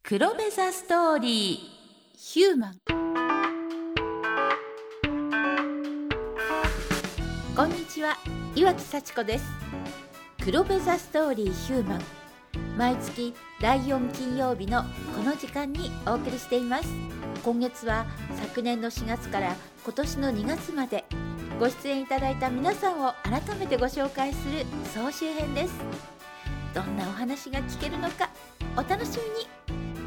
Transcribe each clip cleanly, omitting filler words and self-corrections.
黒部ザストーリーヒューマン。こんにちは、岩木幸子です。黒部ザストーリーヒューマン、毎月第4金曜日のこの時間にお送りしています。今月は昨年の4月から今年の2月までご出演いただいた皆さんを改めてご紹介する総集編です。どんなお話が聞けるのかお楽しみに。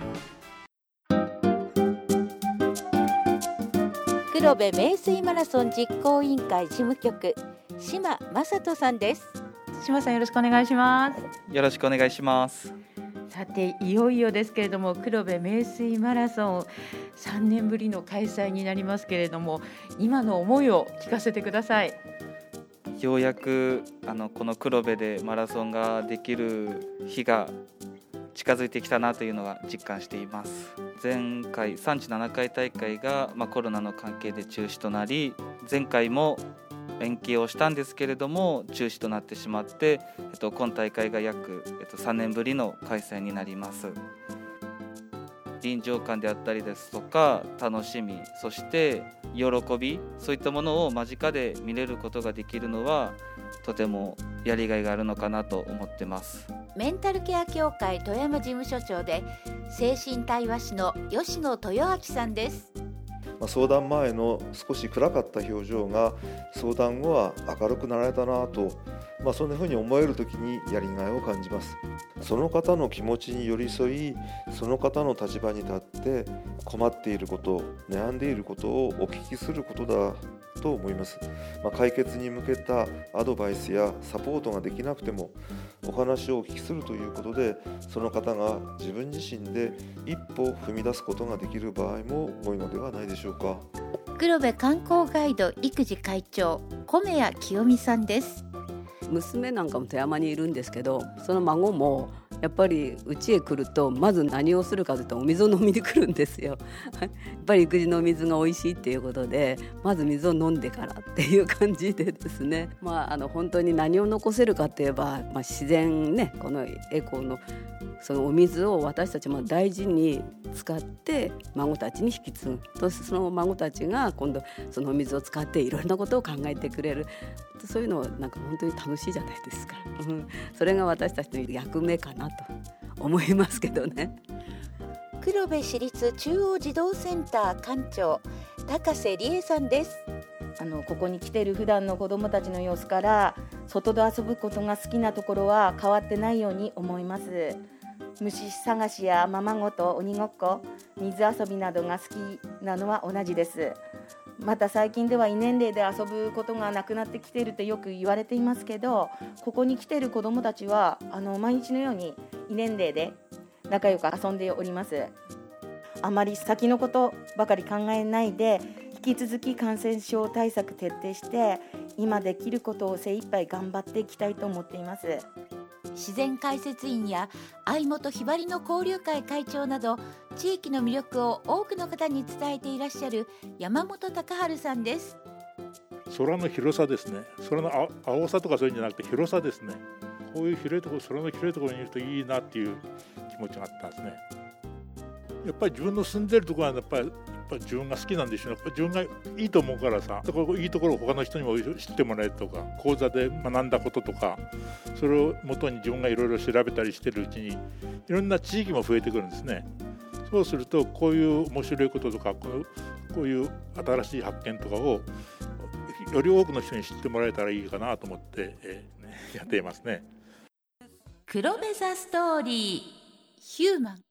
黒部名水マラソン実行委員会事務局、島正人さんです。島さん、よろしくお願いします。 よろしくお願いします。 さて、いよいよですけれども、黒部名水マラソン3年ぶりの開催になりますけれども、今の思いを聞かせてください。 ようやくこの黒部でマラソンができる日が近づいてきたなというのが実感しています。前回37回大会が、コロナの関係で中止となり、前回も延期をしたんですけれども中止となってしまって、今大会が約、3年ぶりの開催になります。臨場感であったりですとか、楽しみ、そして喜び、そういったものを間近で見れることができるのはとてもやりがいがあるのかなと思ってます。 メンタルケア協会富山事務所長で精神対話師の吉野豊明さんです。 相談前の少し暗かった表情が相談後は明るくなられたなと、そんな風に思える時にやりがいを感じます。その方の気持ちに寄り添い、その方の立場に立って困っていること、悩んでいることをお聞きすることだと思います。解決に向けたアドバイスやサポートができなくてもお話をお聞きするということで、その方が自分自身で一歩踏み出すことができる場合も多いのではないでしょうか。 黒部観光ガイド育児会長、米谷清美さんです。 娘なんかも富山にいるんですけど、その孫もやっぱり家へ来るとまず何をするかというとお水を飲みに来るんですよやっぱり育児の水が美味しいっていうことで、まず水を飲んでからっていう感じでですね、本当に何を残せるかといえば、自然ね、このエコのそのお水を私たちも大事に使って孫たちに引き継ぐと、その孫たちが今度そのお水を使っていろんなことを考えてくれる、そういうのなんか本当に楽しいじゃないですか、それが私たちの役目かなと思いますけどね。 黒部市立中央児童センター館長、高瀬理恵さんです。 ここに来ている普段の子どもたちの様子から外で遊ぶことが好きなところは変わってないように思います。虫探しやままごと、鬼ごっこ、水遊びなどが好きなのは同じです。また最近では異年齢で遊ぶことがなくなってきているとよく言われていますけど、ここに来ている子どもたちは毎日のように異年齢で仲良く遊んでおります。あまり先のことばかり考えないで、引き続き感染症対策徹底して今できることを精一杯頑張っていきたいと思っています。 自然解説員や相本ひばりの交流会会長など、地域の魅力を多くの方に伝えていらっしゃる山本隆治さんです。 空の広さですね。空の青さとかそういうんじゃなくて広さですね。こういう広いところ、空の広いところにいるといいなっていう気持ちがあったんですね。やっぱり自分の住んでるところはやっぱり自分が好きなんでしょう。やっぱり自分がいいと思うからさ、いいところを他の人にも知ってもらえるとか、講座で学んだこととか、それを元に自分がいろいろ調べたりしてるうちにいろんな地域も増えてくるんですね。そうするとこういう面白いこととか、こういう新しい発見とかをより多くの人に知ってもらえたらいいかなと思って、やっていますね。 黒部ザストーリーヒューマン。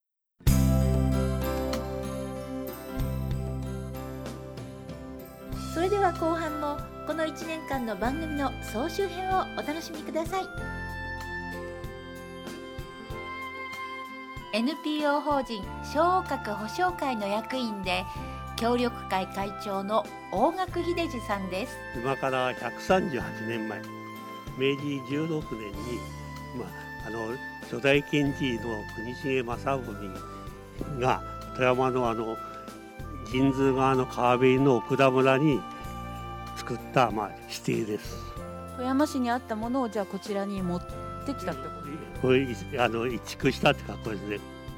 それでは後半もこの1年間の番組の総集編をお楽しみください。 NPO 法人小学保障会の役員で協力会会長の大学秀治さんです。 今から138年前、明治16年に、初代県知事の国重正文が富山の神通川の川辺の奥田村に作った、指定です。 富山市にあったものをじゃあこちらに持ってきたってことですか？ これ移築したって格好ですね。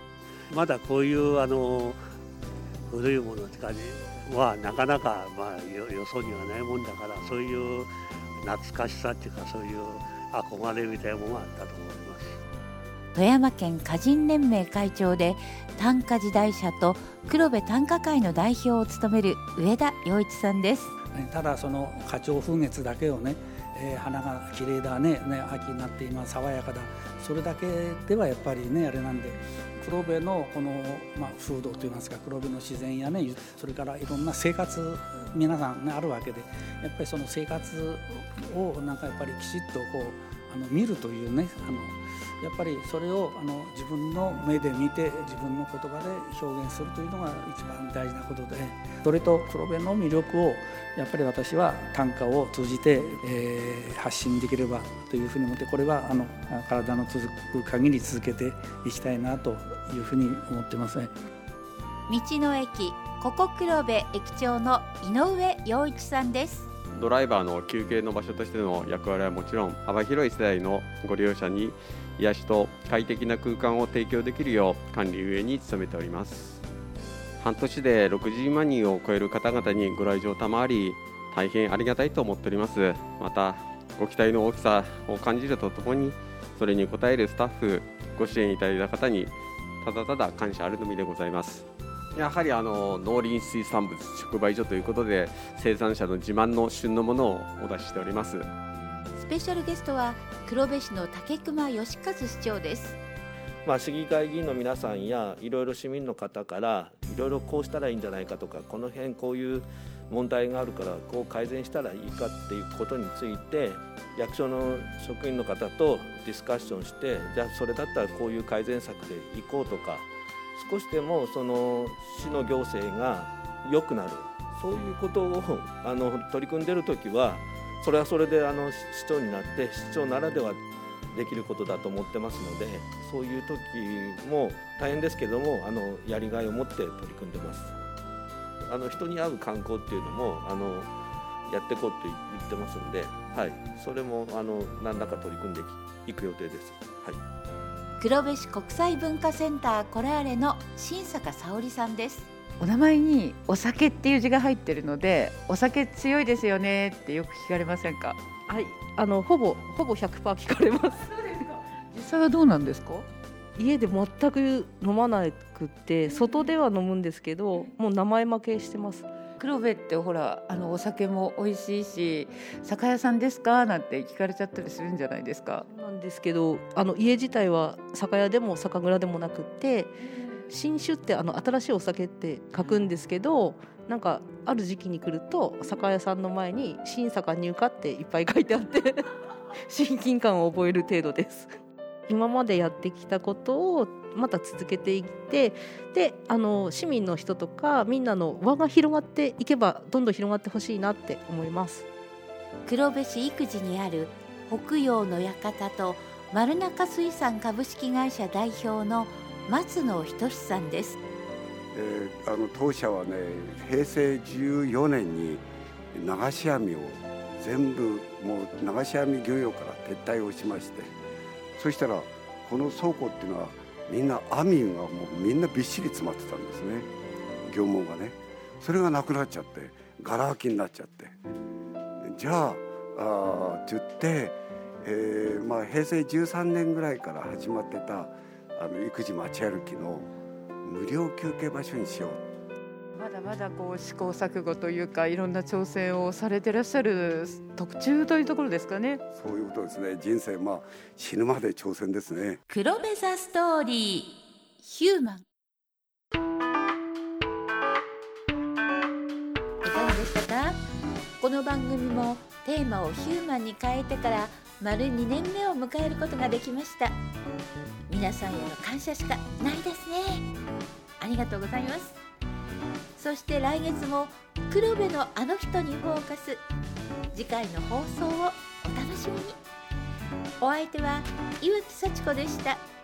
まだこういう古いものとかはなかなかよそにはないもんだから、そういう懐かしさっていうか、そういう憧れみたいなものがあったと思います。 富山県歌人連盟会長で短歌時代社と黒部短歌会の代表を務める上田洋一さんです。 ただその花鳥風月だけをね、花が綺麗だね、秋になって今爽やかだ、それだけではやっぱりねあれなんで、黒部のこの、風土といいますか、黒部の自然やね、それからいろんな生活皆さん、あるわけで、やっぱりその生活をなんかやっぱりきちっとこう見るというね、やっぱりそれを自分の目で見て自分の言葉で表現するというのが一番大事なことで、それと黒部の魅力をやっぱり私は短歌を通じて、発信できればというふうに思って、これは体の続く限り続けていきたいなというふうに思ってます。 道の駅ここ黒部駅長の井上洋一さんです。 ドライバーの休憩の場所としての役割はもちろん、幅広い世代のご利用者に癒しと快適な空間を提供できるよう管理運営に努めております。半年で60万人を超える方々にご来場賜り、大変ありがたいと思っております。またご期待の大きさを感じるとともに、それに応えるスタッフ、ご支援いただいた方にただただ感謝あるのみでございます。やはり農林水産物直売所ということで、生産者の自慢の旬のものをお出ししております。 スペシャルゲストは黒部市の武隈義和市長です。 市議会議員の皆さんやいろいろ市民の方からいろいろこうしたらいいんじゃないかとか、この辺こういう問題があるからこう改善したらいいかっていうことについて、役所の職員の方とディスカッションして、じゃあそれだったらこういう改善策でいこうとか、少しでもその市の行政が良くなる、そういうことを取り組んでいるときは、それはそれで市長になって市長ならではできることだと思ってますので、そういう時も大変ですけどもやりがいを持って取り組んでます。人に会う観光っていうのもやっていこうと言ってますんで、それも何らか取り組んでいく予定です。 黒部市国際文化センターコラーレの新坂沙織さんです。 お名前にお酒っていう字が入ってるので、お酒強いですよねってよく聞かれませんか？ はい、ほぼ 100% 聞かれます。そうですか。 実際はどうなんですか？ 家で全く飲まなくって、外では飲むんですけど、もう名前負けしてます。 黒部ってほらお酒も美味しいし、酒屋さんですかなんて聞かれちゃったりするんじゃないですか？ なんですけど、家自体は酒屋でも酒蔵でもなくって、新酒って新しいお酒って書くんですけど、なんかある時期に来ると酒屋さんの前に新酒入荷っていっぱい書いてあって親近感を覚える程度です。今までやってきたことをまた続けていって、で市民の人とかみんなの輪が広がっていけば、どんどん広がってほしいなって思います。 黒部市生地にある北洋の館と丸中水産株式会社代表の松野仁さんです。 当社はね、平成14年に流し網を全部もう流し網漁業から撤退をしまして、そしたらこの倉庫っていうのはみんな網がもうみんなびっしり詰まってたんですね、業務がね。それがなくなっちゃってガラ空きになっちゃって、じゃあって言って、平成13年ぐらいから始まってた育児街歩きの無料休憩場所にしよう。 まだまだ試行錯誤というか、いろんな挑戦をされてらっしゃる途中というところですかね。 そういうことですね。人生死ぬまで挑戦ですね。 黒部ザストーリーヒューマン、いかがでしたか？この番組もテーマをヒューマンに変えてから丸2年目を迎えることができました。皆さんへの感謝しかないですね。ありがとうございます。そして来月も黒部のあの人にフォーカス、次回の放送をお楽しみに。お相手は岩木幸子でした。